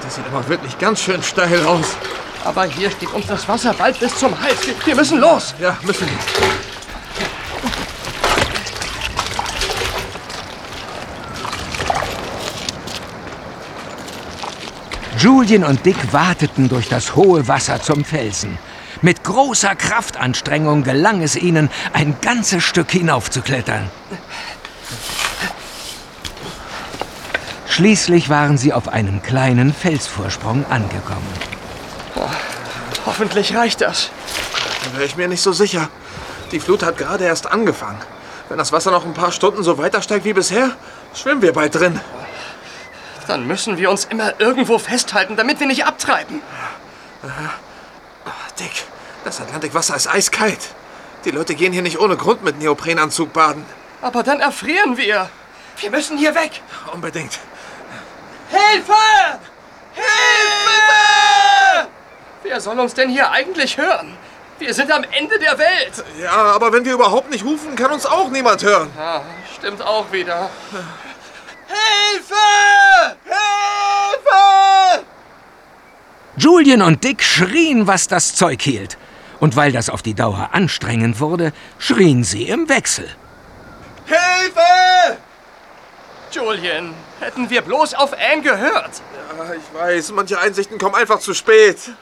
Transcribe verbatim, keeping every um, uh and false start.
Das sieht aber wirklich ganz schön steil aus. Aber hier steht uns das Wasser bald bis zum Hals. Wir, wir müssen los. Ja, müssen wir. Julien und Dick wateten durch das hohe Wasser zum Felsen. Mit großer Kraftanstrengung gelang es ihnen, ein ganzes Stück hinaufzuklettern. Schließlich waren sie auf einem kleinen Felsvorsprung angekommen. Oh, hoffentlich reicht das. Da wäre ich mir nicht so sicher. Die Flut hat gerade erst angefangen. Wenn das Wasser noch ein paar Stunden so weiter steigt wie bisher, schwimmen wir bald drin. Dann müssen wir uns immer irgendwo festhalten, damit wir nicht abtreiben. Dick, das Atlantikwasser ist eiskalt. Die Leute gehen hier nicht ohne Grund mit Neoprenanzug baden. Aber dann erfrieren wir. Wir müssen hier weg. Unbedingt. Hilfe! Hilfe! Wer soll uns denn hier eigentlich hören? Wir sind am Ende der Welt. Ja, aber wenn wir überhaupt nicht rufen, kann uns auch niemand hören. Ja, stimmt auch wieder. Hilfe! Hilfe! Julien und Dick schrien, was das Zeug hielt. Und weil das auf die Dauer anstrengend wurde, schrien sie im Wechsel. Hilfe! Julien, hätten wir bloß auf Anne gehört. Ja, ich weiß, manche Einsichten kommen einfach zu spät.